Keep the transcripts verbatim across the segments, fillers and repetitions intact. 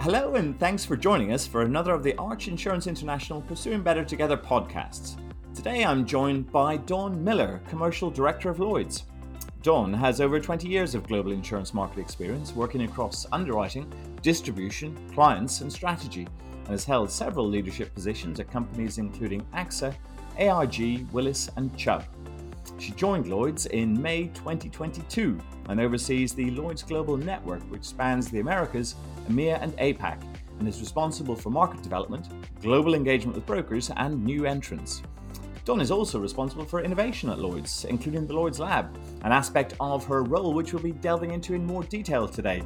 Hello and thanks for joining us for another of the Arch Insurance International Pursuing Better Together podcasts. Today I'm joined by Dawn Miller, Commercial Director of Lloyds. Dawn has over twenty years of global insurance market experience working across underwriting, distribution, clients and strategy, and has held several leadership positions at companies including AXA, A I G, Willis and Chubb. She joined Lloyds in May twenty twenty-two and oversees the Lloyds Global Network, which spans the Americas, EMEA and APAC, and is responsible for market development, global engagement with brokers and new entrants. Dawn is also responsible for innovation at Lloyds, including the Lloyds Lab, an aspect of her role which we'll be delving into in more detail today.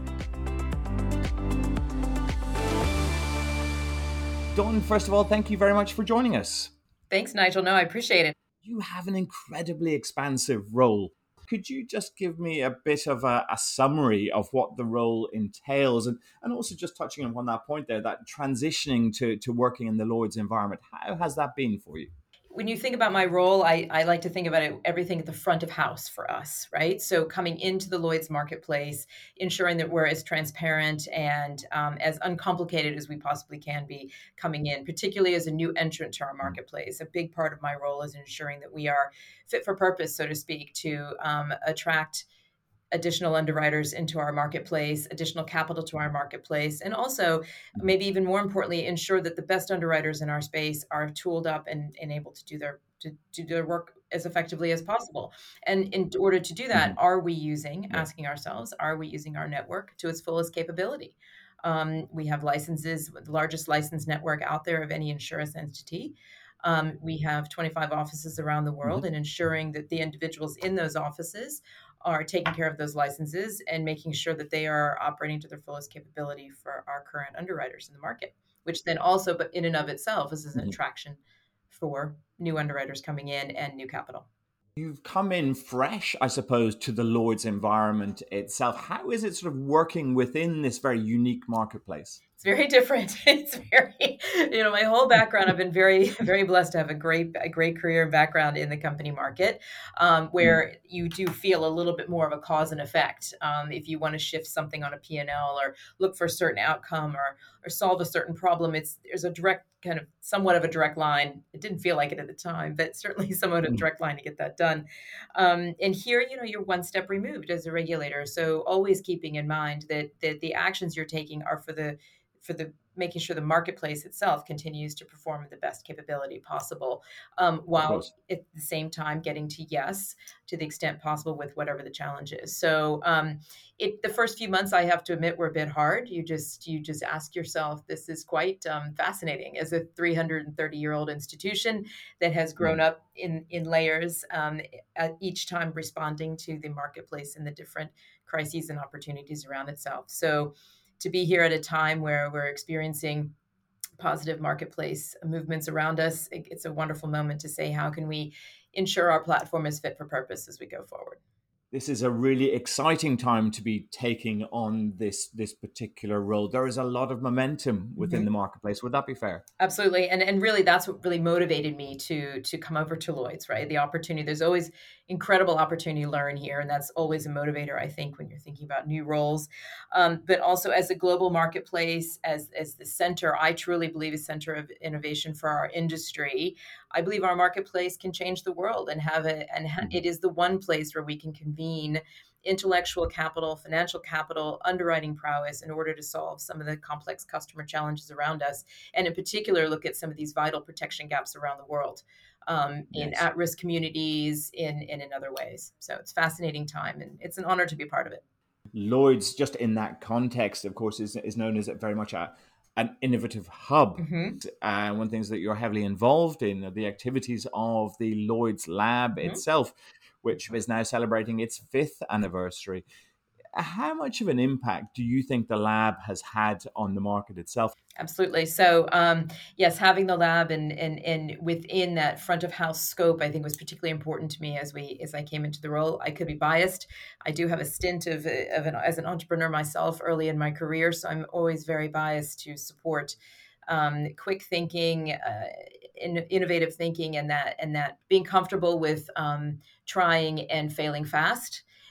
Dawn, first of all, thank you very much for joining us. Thanks, Nigel. No, I appreciate it. You have an incredibly expansive role. Could you just give me a bit of a, a summary of what the role entails? And, and also just touching on that point there, that transitioning to, to working in the Lloyds environment, how has that been for you? When you think about my role, I, I like to think about it, everything at the front of house for us, right? So coming into the Lloyd's marketplace, ensuring that we're as transparent and um, as uncomplicated as we possibly can be coming in, particularly as a new entrant to our marketplace. A big part of my role is ensuring that we are fit for purpose, so to speak, to um, attract additional underwriters into our marketplace, additional capital to our marketplace, and also, maybe even more importantly, ensure that the best underwriters in our space are tooled up and, and able to do their to, to do their work as effectively as possible. And in order to do that, Mm-hmm. are we using, Yeah. asking ourselves, are we using our network to its fullest capability? Um, we have licenses, the largest license network out there of any insurance entity. Um, we have twenty-five offices around the world, Mm-hmm. and ensuring that the individuals in those offices are taking care of those licenses and making sure that they are operating to their fullest capability for our current underwriters in the market, which then also, but in and of itself, is an Mm-hmm. attraction for new underwriters coming in and new capital. You've come in fresh, I suppose, to the Lloyd's environment itself. How is it sort of working within this very unique marketplace? It's very different. It's very, you know, my whole background, I've been very, very blessed to have a great, a great career and background in the company market, um, where you do feel a little bit more of a cause and effect. Um, if you want to shift something on a P and L or look for a certain outcome or, or solve a certain problem, it's, there's a direct kind of somewhat of a direct line. It didn't feel like it at the time, but certainly somewhat of a direct line to get that done. Um, and here, you know, you're one step removed as a regulator. So always keeping in mind that, that the actions you're taking are for the for the making sure the marketplace itself continues to perform at the best capability possible, um, Of while course. at the same time getting to yes to the extent possible with whatever the challenge is. So um, it the first few months, I have to admit, were a bit hard. You just you just ask yourself, this is quite um, fascinating as a three hundred thirty year old institution that has grown Mm. up in in layers, um, at each time responding to the marketplace and the different crises and opportunities around itself. So to be here at a time where we're experiencing positive marketplace movements around us, it's a wonderful moment to say, how can we ensure our platform is fit for purpose as we go forward? This is a really exciting time to be taking on this this particular role. There is a lot of momentum within the marketplace. Would that be fair? Absolutely. And and really that's what really motivated me to to come over to Lloyd's, right? The opportunity, there's always incredible opportunity to learn here. And that's always a motivator, I think, when you're thinking about new roles. Um, but also as a global marketplace, as as the center, I truly believe a center of innovation for our industry. I believe our marketplace can change the world and have a and ha- it is the one place where we can convene intellectual capital, financial capital, underwriting prowess in order to solve some of the complex customer challenges around us. And in particular, look at some of these vital protection gaps around the world, um, in Yes. at-risk communities, in, in in other ways. So it's a fascinating time, and it's an honor to be a part of it. Lloyd's, just in that context, of course, is, is known as very much a, an innovative hub. Mm-hmm. And one of the things that you're heavily involved in are the activities of the Lloyd's Lab Mm-hmm. itself, which is now celebrating its fifth anniversary. How much of an impact do you think the lab has had on the market itself? Absolutely. So, um, yes, having the lab and, and and within that front of house scope, I think was particularly important to me as we as I came into the role. I could be biased. I do have a stint of, of an as an entrepreneur myself early in my career, so I'm always very biased to support um, quick thinking, uh, in, innovative thinking, and that and that being comfortable with um, trying and failing fast.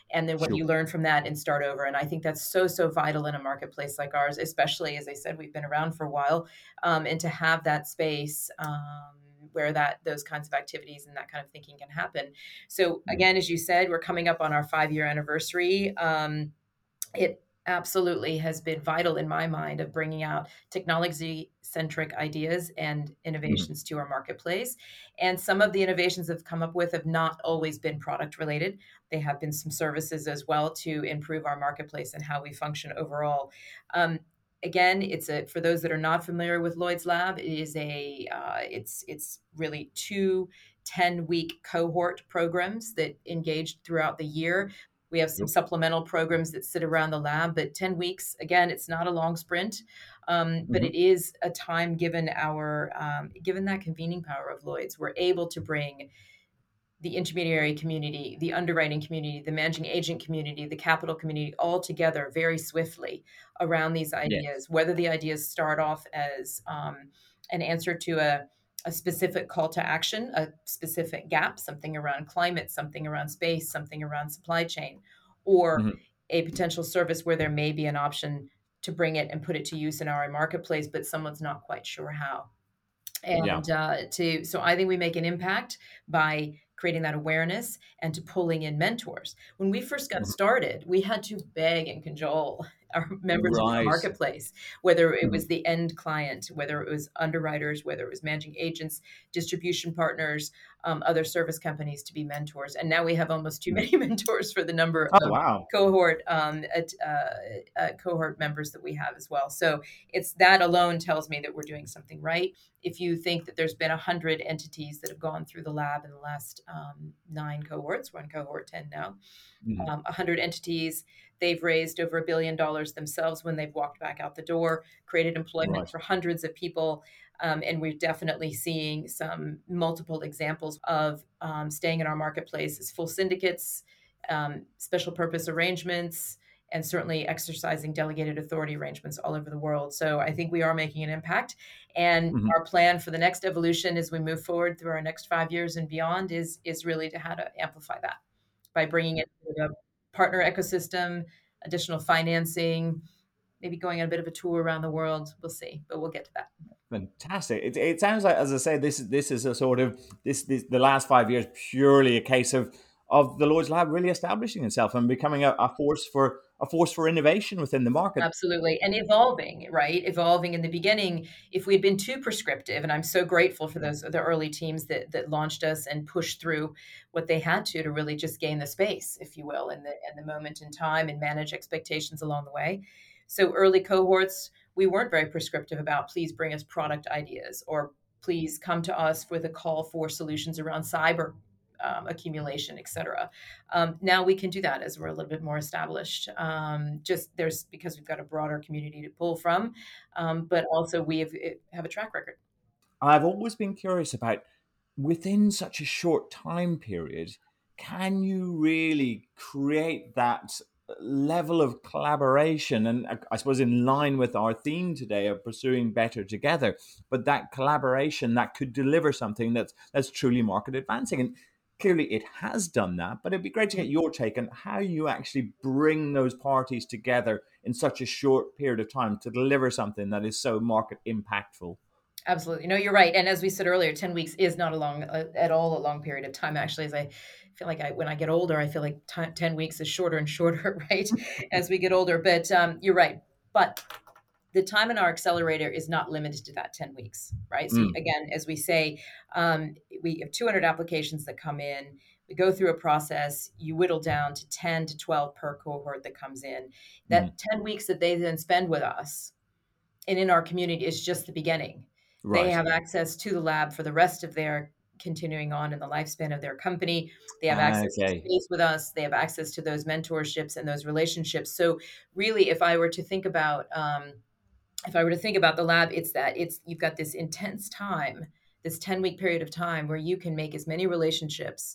and then what Sure. you learn from that and start over. And I think that's so, so vital in a marketplace like ours, especially, as I said, we've been around for a while, um, and to have that space um, where that those kinds of activities and that kind of thinking can happen. So Mm. again, as you said, we're coming up on our five year anniversary. Um, it absolutely has been vital in my mind of bringing out technology centric ideas and Mhm. innovations to our marketplace. And some of the innovations have come up with have not always been product related. They have been some services as well to improve our marketplace and how we function overall. Um, again, it's a for those that are not familiar with Lloyd's Lab, it is a uh, it's it's really two ten week cohort programs that engage throughout the year. We have some Yep. supplemental programs that sit around the lab, but ten weeks, again, it's not a long sprint, um, but Mhm. it is a time given our, um, given that convening power of Lloyd's, we're able to bring the intermediary community, the underwriting community, the managing agent community, the capital community all together very swiftly around these Yes. ideas, whether the ideas start off as um, an answer to a, a specific call to action, a specific gap, something around climate, something around space, something around supply chain, or Mhm. a potential service where there may be an option to bring it and put it to use in our marketplace, but someone's not quite sure how. Yeah. And uh, to so I think we make an impact by creating that awareness and to pulling in mentors. When we first got Mhm. started, we had to beg and cajole our members of the Right. marketplace, whether it Mhm. was the end client, whether it was underwriters, whether it was managing agents, distribution partners, um, other service companies to be mentors. And now we have almost too Mhm. many mentors for the number Oh, of wow. cohort um, at, uh, uh, cohort members that we have as well. So it's that alone tells me that we're doing something right. If you think that there's been one hundred entities that have gone through the lab in the last um, nine cohorts, we're in cohort ten now, Mhm. um, one hundred entities, they've raised over a billion dollars themselves when they've walked back out the door, created employment Right. for hundreds of people. Um, and we're definitely seeing some multiple examples of um, staying in our marketplace as full syndicates, um, special purpose arrangements, and certainly exercising delegated authority arrangements all over the world. So I think we are making an impact. And Mhm. our plan for the next evolution as we move forward through our next five years and beyond is, is really to how to amplify that by bringing in a partner ecosystem, additional financing, maybe going on a bit of a tour around the world. We'll see, but we'll get to that. Fantastic. It, it sounds like, as I say, this is this is a sort of this, this the last five years purely a case of of the Lloyd's Lab really establishing itself and becoming a, a force for a force for innovation within the market. Absolutely. And evolving, right? Evolving in the beginning, if we'd been too prescriptive, and I'm so grateful for those the early teams that that launched us and pushed through what they had to to really just gain the space, if you will, in the in the moment in time and manage expectations along the way. So early cohorts, we weren't very prescriptive about please bring us product ideas or please come to us with a call for solutions around cyber um, accumulation, et cetera. Um, now we can do that as we're a little bit more established. Um, just there's because we've got a broader community to pull from, um, but also we have, have a track record. I've always been curious about within such a short time period, can you really create that level of collaboration? And I I suppose in line with our theme today of pursuing better together, but that collaboration that could deliver something that's that's truly market advancing. And clearly it has done that, but it'd be great to get your take on how you actually bring those parties together in such a short period of time to deliver something that is so market impactful. Absolutely. No, you're right. And as we said earlier, ten weeks is not a long, uh, at all a long period of time. Actually, as I feel like I, when I get older, I feel like t- ten weeks is shorter and shorter, right? As we get older. But um, you're right. But the time in our accelerator is not limited to that ten weeks, right? So Mm, again, as we say, um, we have two hundred applications that come in. We go through a process. You whittle down to ten to twelve per cohort that comes in. mm, That ten weeks that they then spend with us and in our community is just the beginning. They right. have access to the lab for the rest of their continuing on in the lifespan of their company. They have access to Okay. space with us. They have access to those mentorships and those relationships. So really, if I were to think about um, if I were to think about the lab, it's that it's you've got this intense time, this ten week period of time where you can make as many relationships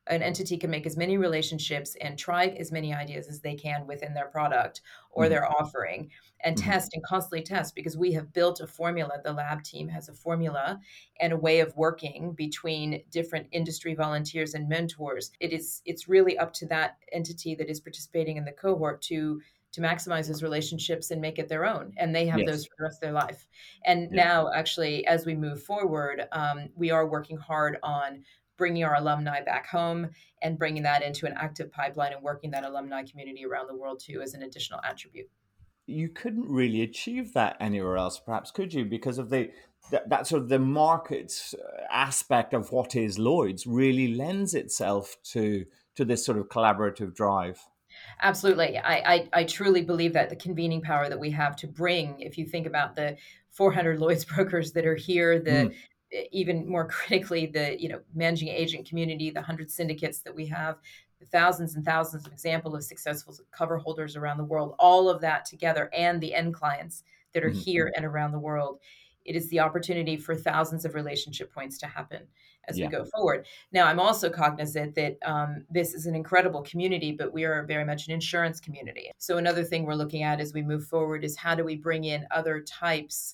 an entity can make as many relationships and try as many ideas as they can within their product or Mhm. their offering, and Mhm. test and constantly test, because we have built a formula. The lab team has a formula and a way of working between different industry volunteers and mentors. It is it's really up to that entity that is participating in the cohort to to maximize those relationships and make it their own. And they have those Yes. for the rest of their life. And Yeah. now, actually, as we move forward, um, we are working hard on bringing our alumni back home and bringing that into an active pipeline and working that alumni community around the world too as an additional attribute. You couldn't really achieve that anywhere else, perhaps, could you? Because of the that, that sort of the market uh, aspect of what is Lloyd's really lends itself to to this sort of collaborative drive. Absolutely. I, I, I truly believe that the convening power that we have to bring, if you think about the four hundred Lloyd's brokers that are here, the Mm. even more critically, the you know managing agent community, the one hundred syndicates that we have, the thousands and thousands of examples of successful cover holders around the world, all of that together, and the end clients that are Mhm. here and around the world. It is the opportunity for thousands of relationship points to happen as we Yeah, go forward. Now, I'm also cognizant that um, this is an incredible community, but we are very much an insurance community. So, another thing we're looking at as we move forward is how do we bring in other types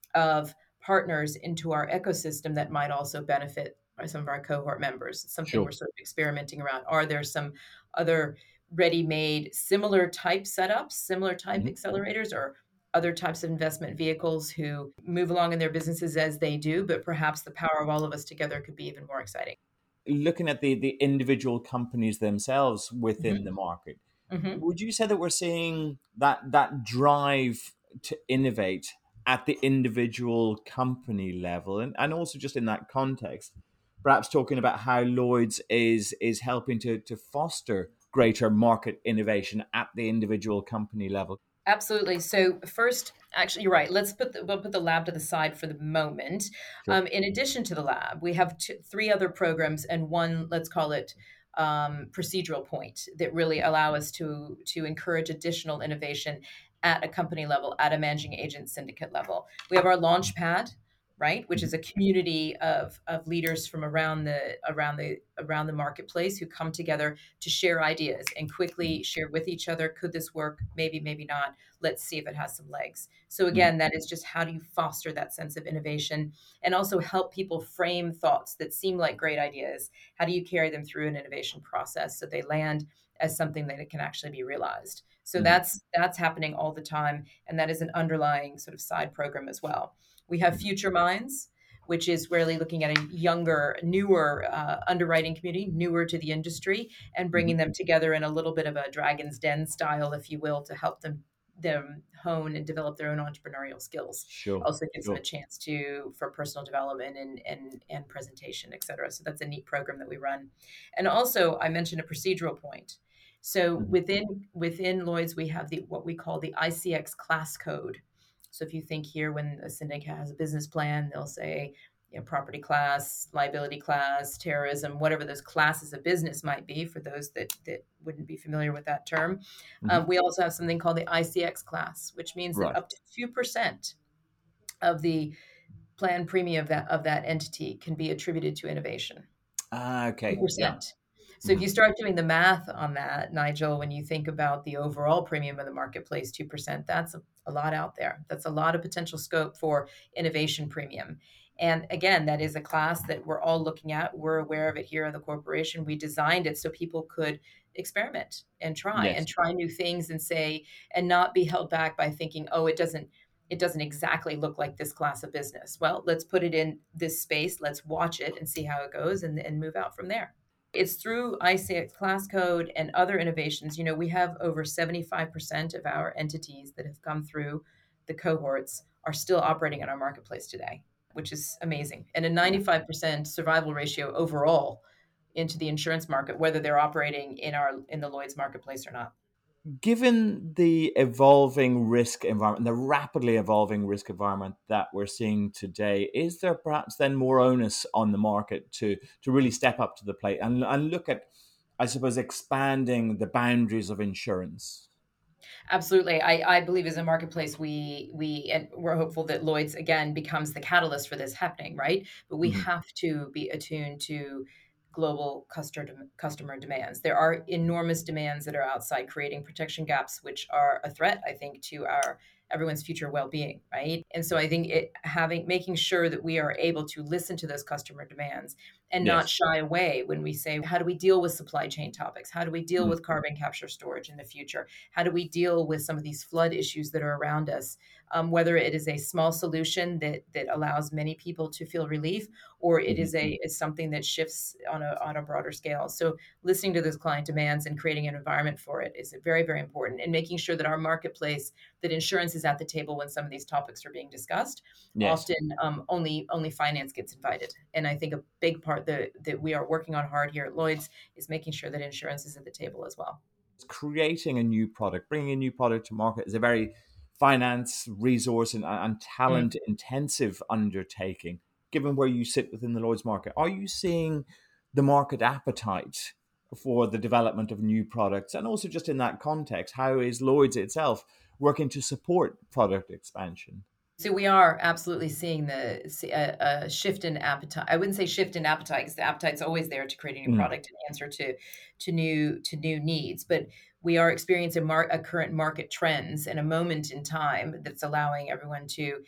of partners into our ecosystem that might also benefit some of our cohort members. It's something we're sure. sort of experimenting around. Are there some other ready-made similar type setups, similar type Mhm. accelerators, or other types of investment vehicles who move along in their businesses as they do, but perhaps the power of all of us together could be even more exciting. Looking at the the individual companies themselves within Hmm. the market, Hmm. would you say that we're seeing that that drive to innovate at the individual company level, and, and also just in that context, perhaps talking about how Lloyd's is is helping to to foster greater market innovation at the individual company level? Absolutely. So first, actually, you're right. Let's put the, we'll put the lab to the side for the moment. Sure. Um, in addition to the lab, we have two, three other programs and one, let's call it um, procedural point, that really allow us to to encourage additional innovation at a company level, at a managing agent syndicate level. We have our launch pad, right, which Mhm. is a community of, of leaders from around the around the around the marketplace who come together to share ideas and Mhm. quickly share with each other. Could this work? Maybe, maybe not. Let's see if it has some legs. So Mhm. again, that is just how do you foster that sense of innovation and also help people frame thoughts that seem like great ideas? How do you carry them through an innovation process so they land as something that it can actually be realized? So Mhm. that's that's happening all the time, and that is an underlying sort of side program as well. We have Mhm. Future Minds, which is really looking at a younger, newer uh, underwriting community, newer to the industry, and Mhm. bringing them together in a little bit of a Dragon's Den style, if you will, to help them them hone and develop their own entrepreneurial skills. Sure. Also gives them a Sure. chance to for personal development and and and presentation, et cetera. So that's a neat program that we run. And also, I mentioned a procedural point. So Mhm. within within Lloyd's, we have the what we call the I C X class code. So if you think here, when a syndicate has a business plan, they'll say, you know, property class, liability class, terrorism, whatever those classes of business might be for those that, that wouldn't be familiar with that term. Mhm. Um, we also have something called the I C X class, which means that Right. up to two percent of the plan premium of that, of that entity can be attributed to innovation. Ah, okay. Yeah. two percent. So if Mhm. you start doing the math on that, Nigel, when you think about the overall premium of the marketplace, two percent, that's a, a lot out there. That's a lot of potential scope for innovation premium. And again, that is a class that we're all looking at. We're aware of it here in the corporation. We designed it so people could experiment and try and Yes. try new things and say, and not be held back by thinking, oh, it doesn't it doesn't exactly look like this class of business. Well, let's put it in this space. Let's watch it and see how it goes and, and move out from there. It's through I C X class code and other innovations. You know, we have over seventy-five percent of our entities that have come through the cohorts are still operating in our marketplace today, which is amazing. And a Yeah. ninety-five percent survival ratio overall into the insurance market, whether they're operating in our in the Lloyd's marketplace or not. Given the evolving risk environment, the rapidly evolving risk environment that we're seeing today, is there perhaps then more onus on the market to to really step up to the plate and, and look at, I suppose, expanding the boundaries of insurance? Absolutely. I, I believe as a marketplace, we we and we're hopeful that Lloyd's again becomes the catalyst for this happening, right? But we Mhm. have to be attuned to global customer customer demands. There are enormous demands that are outside, creating protection gaps, which are a threat, I think, to our everyone's future well-being, right? And so I think it having making sure that we are able to listen to those customer demands and not Yes. shy away when we say, how do we deal with supply chain topics? How do we deal Mm. with carbon capture storage in the future? How do we deal with some of these flood issues that are around us? Um, whether it is a small solution that that allows many people to feel relief, or it Mhm. is a is something that shifts on a on a broader scale. So listening to those client demands and creating an environment for it is very, very important, and making sure that our marketplace, that insurance is at the table when some of these topics are being discussed. Yes. Often um, only only finance gets invited. And I think a big part that, that we are working on hard here at Lloyd's is making sure that insurance is at the table as well. Creating a new product, bringing a new product to market is a very finance, resource, and, and Mm. talent intensive undertaking. Given where you sit within the Lloyd's market, are you seeing the market appetite for the development of new products? And also, just in that context, how is Lloyd's itself working to support product expansion? So we are absolutely seeing the see a, a shift in appetite. I wouldn't say shift in appetite because the appetite's always there to create a new Mm. product and answer to to new to new needs. But we are experiencing mar- a current market trends and a moment in time that's allowing everyone to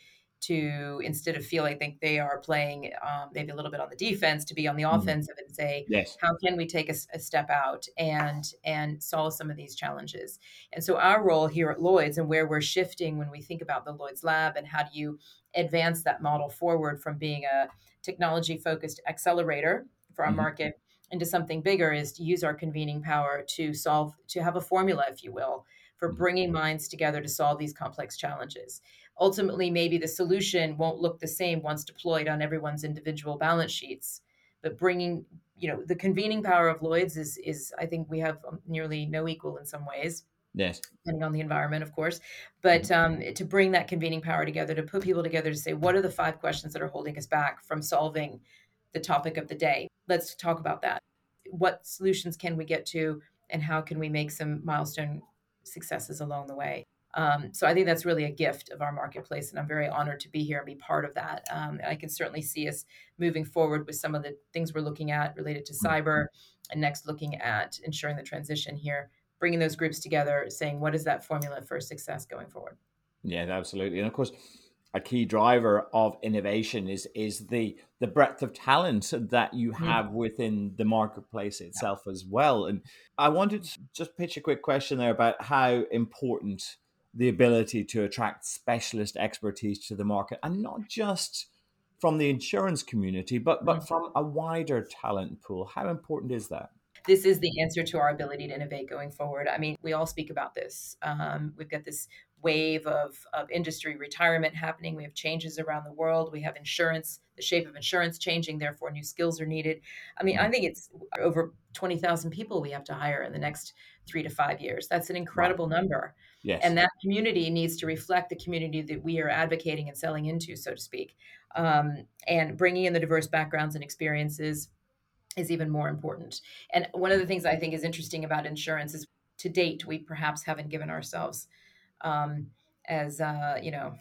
to instead of feel like think they are playing um, maybe a little bit on the defense, to be on the Mm. offensive and say, Yes. how can we take a, s- a step out and and solve some of these challenges? And so our role here at Lloyd's, and where we're shifting when we think about the Lloyd's Lab and how do you advance that model forward from being a technology focused accelerator for our Mhm. market into something bigger, is to use our convening power to solve, to have a formula, if you will, for Mhm. bringing minds together to solve these complex challenges. Ultimately, maybe the solution won't look the same once deployed on everyone's individual balance sheets, but bringing, you know, the convening power of Lloyd's is, is I think we have um, nearly no equal in some ways, Yes. depending on the environment, of course. Mhm. But um, to bring that convening power together, to put people together, to say, what are the five questions that are holding us back from solving the topic of the day? Let's talk about that. What solutions can we get to, and how can we make some milestone successes along the way? Um, so I think that's really a gift of our marketplace, and I'm very honored to be here and be part of that. Um, and I can certainly see us moving forward with some of the things we're looking at related to Mhm. cyber, and next looking at ensuring the transition here, bringing those groups together, saying, what is that formula for success going forward? Yeah, absolutely. And of course, a key driver of innovation is is the the breadth of talent that you Mhm. have within the marketplace Yeah. itself as well. And I wanted to just pitch a quick question there about how important the ability to attract specialist expertise to the market, and not just from the insurance community, but but Mhm. from a wider talent pool. How important is that? This is the answer to our ability to innovate going forward. I mean, we all speak about this. Um, we've got this wave of, of industry retirement happening. We have changes around the world. We have insurance, the shape of insurance changing, therefore, new skills are needed. I mean, I Mhm. think it's over twenty thousand people we have to hire in the next three to five years. That's an Wow. incredible number. And Yes. that community needs to reflect the community that we are advocating and selling into, so to speak. Um, and bringing in the diverse backgrounds and experiences is even more important. And one of the things I think is interesting about insurance is, to date, we perhaps haven't given ourselves um, as uh, you know,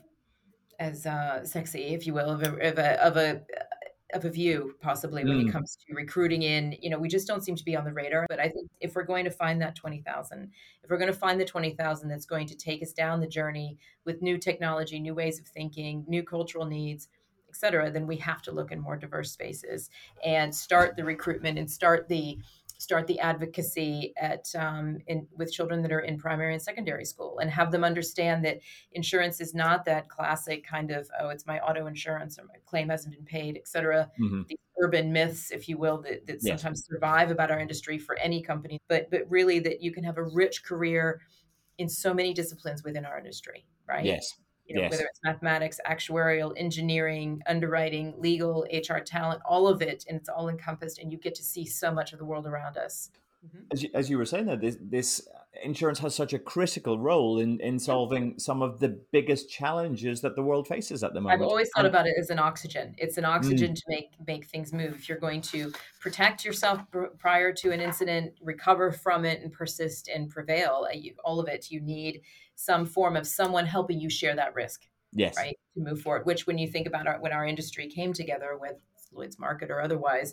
as uh, sexy, if you will, of a, of a of a of a view, possibly, when it Mm. comes to recruiting in. You know, we just don't seem to be on the radar. But I think if we're going to find that twenty thousand, if we're going to find the twenty thousand that's going to take us down the journey with new technology, new ways of thinking, new cultural needs, et cetera, then we have to look in more diverse spaces and start the recruitment and start the start the advocacy at um, in, with children that are in primary and secondary school, and have them understand that insurance is not that classic kind of, oh, it's my auto insurance or my claim hasn't been paid, et cetera. Hmm. These urban myths, if you will, that, that Yes. sometimes survive about our industry for any company, but but really that you can have a rich career in so many disciplines within our industry, right? Yes. You know, whether Yes. it's mathematics, actuarial, engineering, underwriting, legal, H R talent, all of it, and it's all encompassed, and you get to see so much of the world around us. Mhm. As you, as you were saying that this, this insurance has such a critical role in, in Yeah. solving some of the biggest challenges that the world faces at the I've moment. always thought And about it as an oxygen. It's an mm, oxygen to make make things move. If you're going to protect yourself pr- prior to an incident, recover from it, and persist and prevail, uh, you, all of it, you need some form of someone helping you share that risk, yes, right, to move forward. Which, when you think about our, when our industry came together with Lloyd's Market or otherwise,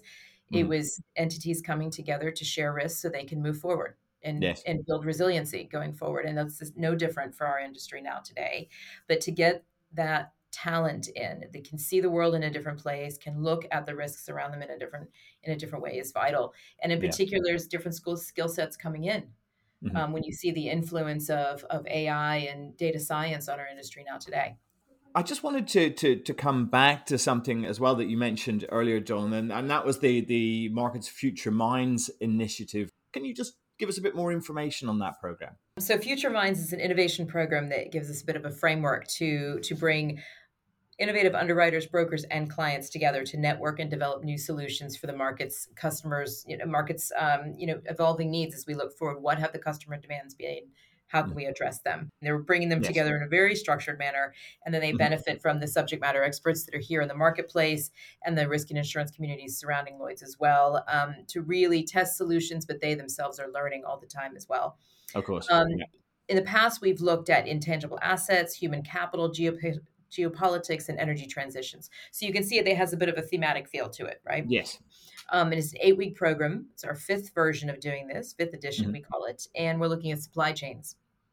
It Mm. was entities coming together to share risks so they can move forward and Yes. and build resiliency going forward. And that's just no different for our industry now today. But to get that talent in, they can see the world in a different place, can look at the risks around them in a different in a different way is vital. And in Yeah. particular, there's different school skill sets coming in. Mhm. Um, when you see the influence of of A I and data science on our industry now today. I just wanted to to to come back to something as well that you mentioned earlier, John, and, and that was the the Markets Future Minds initiative. Can you just give us a bit more information on that program? So Future Minds is an innovation program that gives us a bit of a framework to to bring innovative underwriters, brokers, and clients together to network and develop new solutions for the markets, customers, you know, markets, um, you know, evolving needs as we look forward. What have the customer demands been? How can Mm. we address them? They were bringing them Yes. together in a very structured manner, and then they Mhm. benefit from the subject matter experts that are here in the marketplace and the risk and insurance communities surrounding Lloyd's as well, um, to really test solutions, but they themselves are learning all the time as well. Of course. Um, Yeah. in the past, we've looked at intangible assets, human capital, geop- geopolitics, and energy transitions. So you can see it has a bit of a thematic feel to it, right? Yes. Um, and it's an eight week program. It's our fifth version of doing this, fifth edition, Mhm. we call it. And we're looking at supply chains.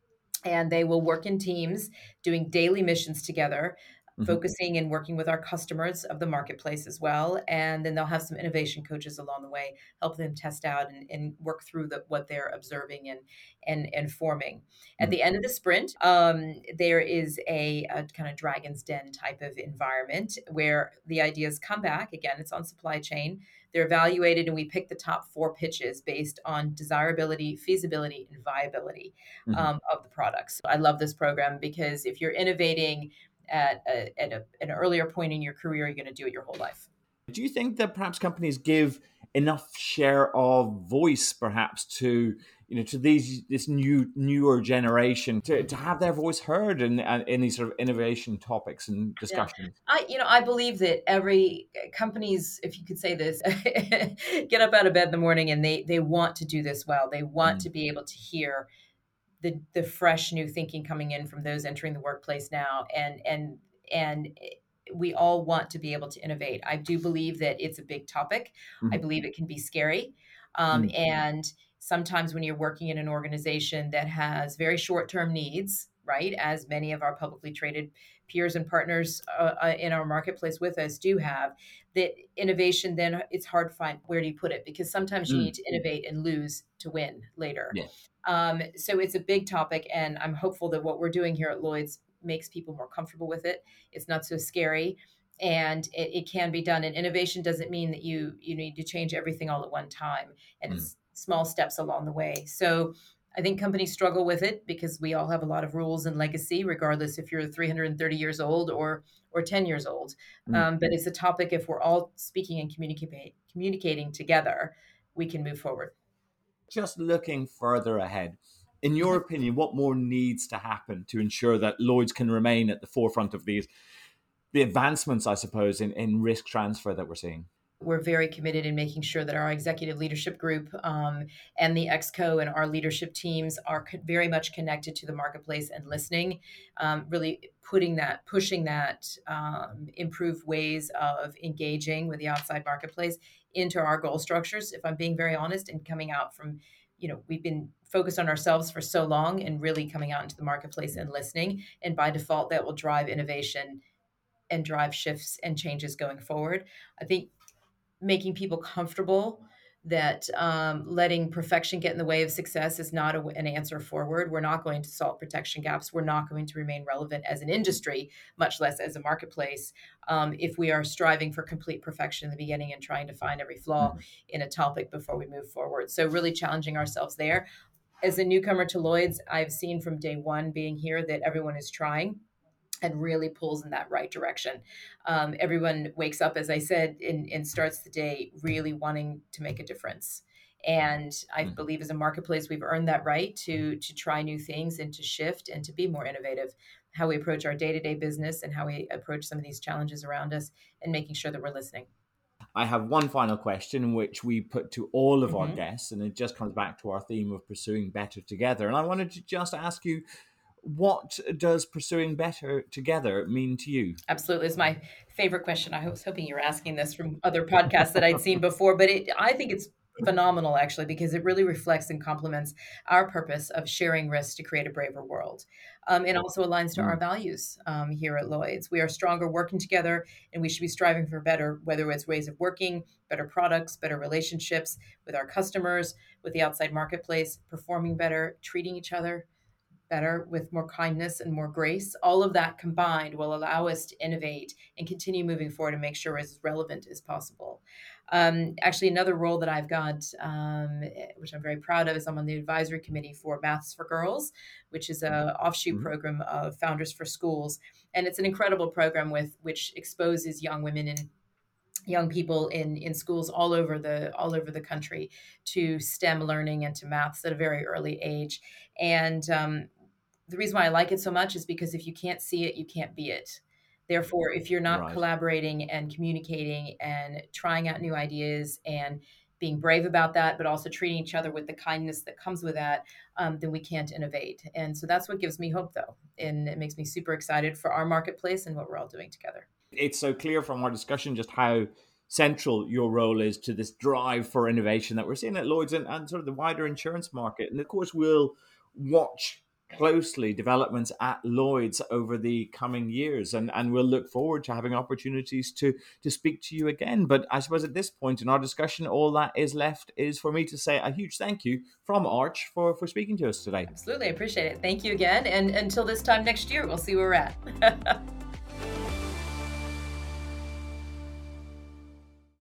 And they will work in teams doing daily missions together, Mhm. focusing and working with our customers of the marketplace as well. And then they'll have some innovation coaches along the way, help them test out and, and work through the, what they're observing and, and, and forming. At Mhm. the end of the sprint, um, there is a, a kind of Dragon's Den type of environment where the ideas come back. Again, it's on supply chain. They're evaluated, and we pick the top four pitches based on desirability, feasibility, and viability Mhm. um, of the products. I love this program because if you're innovating at, a, at a, an earlier point in your career, you're going to do it your whole life. Do you think that perhaps companies give enough share of voice, perhaps, to you know to these this new newer generation to, to have their voice heard in in these sort of innovation topics and Yeah. discussions? I, you know, I believe that every companies, if you could say this, get up out of bed in the morning and they they want to do this well. They want Mm. to be able to hear the the fresh new thinking coming in from those entering the workplace now, and and and we all want to be able to innovate. I do believe that it's a big topic. I Mhm. believe it can be scary, um, Mm. and sometimes when you're working in an organization that has very short term needs, right, as many of our publicly traded peers and partners uh, uh, in our marketplace with us do have, that innovation, then it's hard to find where do you put it, because sometimes you need Mm. to innovate and lose to win later. Yeah. Um, so it's a big topic, and I'm hopeful that what we're doing here at Lloyd's makes people more comfortable with it. It's not so scary, and it, it can be done. And innovation doesn't mean that you you need to change everything all at one time, and Mm. it's small steps along the way. So I think companies struggle with it because we all have a lot of rules and legacy, regardless if you're three hundred thirty years old or or ten years old. Mm. Um, but it's a topic, if we're all speaking and communicate, communicating together, we can move forward. Just looking further ahead, in your opinion, what more needs to happen to ensure that Lloyd's can remain at the forefront of these the advancements, I suppose, in, in risk transfer that we're seeing? We're very committed in making sure that our executive leadership group um, and the exco and our leadership teams are co- very much connected to the marketplace and listening, um, really putting that, pushing that um, improved ways of engaging with the outside marketplace into our goal structures. If I'm being very honest, and coming out from, you know, we've been focused on ourselves for so long, and really coming out into the marketplace and listening. And by default, that will drive innovation and drive shifts and changes going forward. I think making people comfortable that um, letting perfection get in the way of success is not a, an answer forward. We're not going to solve protection gaps. We're not going to remain relevant as an industry, much less as a marketplace, um, if we are striving for complete perfection in the beginning and trying to find every flaw Mhm. in a topic before we move forward. So really challenging ourselves there. As a newcomer to Lloyd's, I've seen from day one being here that everyone is trying and really pulls in that right direction. Um, everyone wakes up, as I said, and, and starts the day really wanting to make a difference. And I Mhm. believe as a marketplace, we've earned that right to to try new things and to shift and to be more innovative. How we approach our day to day business and how we approach some of these challenges around us, and making sure that we're listening. I have one final question, which we put to all of our hmm guests, and it just comes back to our theme of pursuing better together. And I wanted to just ask you, what does pursuing better together mean to you? Absolutely. It's my favorite question. I was hoping you were asking this from other podcasts that I'd seen before, but it, I think it's phenomenal actually because it really reflects and complements our purpose of sharing risks to create a braver world. Um, it also aligns to our Mm, values um, here at Lloyd's. We are stronger working together and we should be striving for better, whether it's ways of working, better products, better relationships with our customers, with the outside marketplace, performing better, treating each other better with more kindness and more grace. All of that combined will allow us to innovate and continue moving forward and make sure we're as relevant as possible. Um, actually, another role that I've got, um, which I'm very proud of, is I'm on the advisory committee for Maths for Girls, which is a offshoot mhm. program of Founders for Schools, and it's an incredible program with which exposes young women and young people in in schools all over the all over the country to STEM learning and to maths at a very early age. And um, the reason why I like it so much is because if you can't see it, you can't be it. Therefore, if you're not Right. collaborating and communicating and trying out new ideas and being brave about that, but also treating each other with the kindness that comes with that, um, then we can't innovate. And so that's what gives me hope, though. And it makes me super excited for our marketplace and what we're all doing together. It's so clear from our discussion just how central your role is to this drive for innovation that we're seeing at Lloyd's and, and sort of the wider insurance market. And of course, we'll watch closely developments at Lloyd's over the coming years, and, and we'll look forward to having opportunities to to speak to you again. But I suppose at this point in our discussion, all that is left is for me to say a huge thank you from Arch for, for speaking to us today. Absolutely. I appreciate it. Thank you again. And until this time next year, we'll see where we're at.